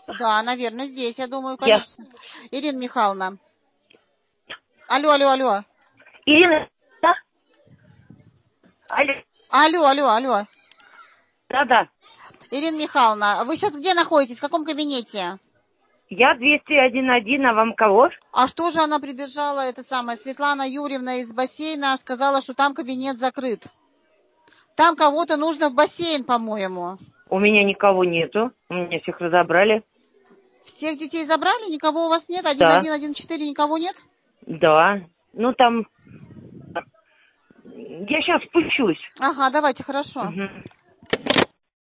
Да, наверное, здесь, я думаю, Я. конечно. Ирина Михайловна. Алло. Ирина, да? Алло. Алло. Да. Ирина Михайловна, вы сейчас где находитесь? В каком кабинете? Я 201.1, а вам кого? А что же она прибежала, это самое, Светлана Юрьевна из бассейна, сказала, что там кабинет закрыт. Там кого-то нужно в бассейн, по-моему. У меня никого нету. У меня всех разобрали. Всех детей забрали? Никого у вас нет? Да. 1114 никого нет? Да. Ну там... Я сейчас спущусь. Ага, давайте, хорошо. Угу.